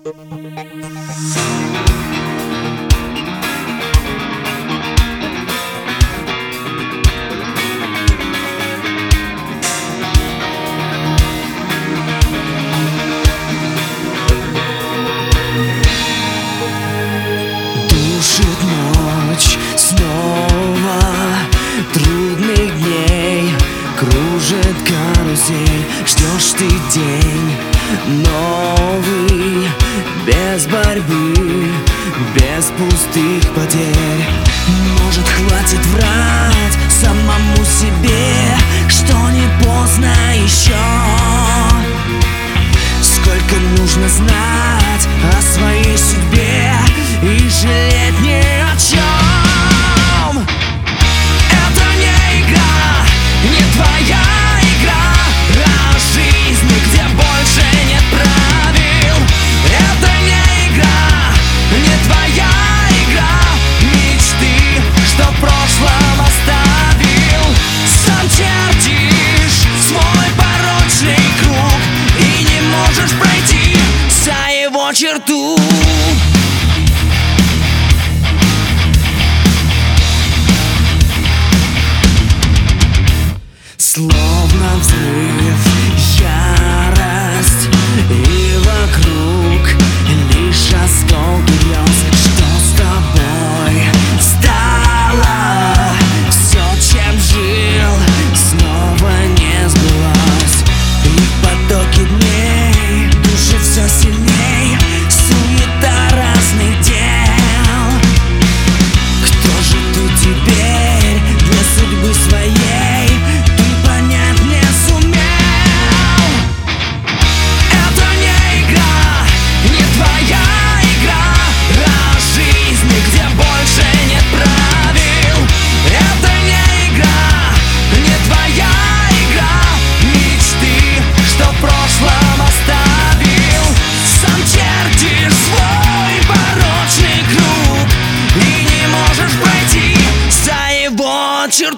Душит ночь снова трудных дней, кружит карусель, ждешь ты день новый, без борьбы, без пустых потерь. Может, хватит врать самому себе, что не поздно еще. Сколько нужно знать о своей судьбе и жалеть ни о чем. Это не игра, не твоя игра, а жизнь, где больше нет правил. Это не игра, не твоя игра, мечты, что в прошлом оставил. Сам чертишь свой порочный круг и не можешь пройти за его черту. Словно взрыв, ярость, и вокруг лишь осколки грез. Что с тобой стало? Все, чем жил, снова не сбылось. И в потоке дней души все сильней, суета разных дел. Кто же ты теперь для судьбы своей? Черту.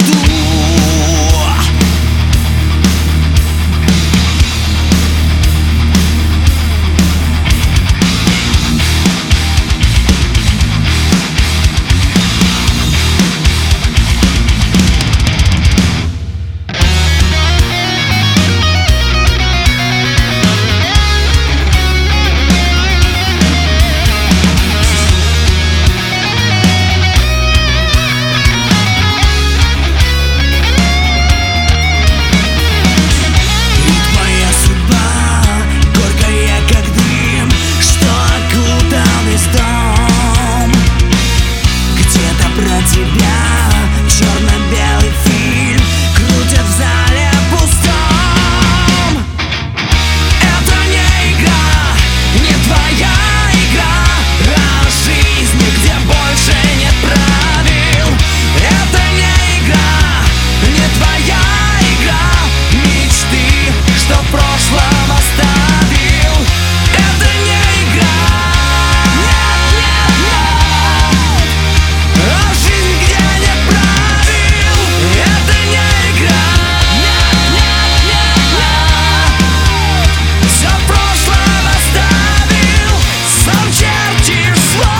Черно-белый фильм крутят в зале пустом. Это не игра, не твоя игра, а жизнь, где больше нет правил. Это не игра, не твоя игра, мечты, что в прошлом оставил. Это не игра.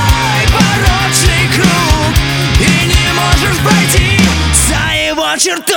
Черту.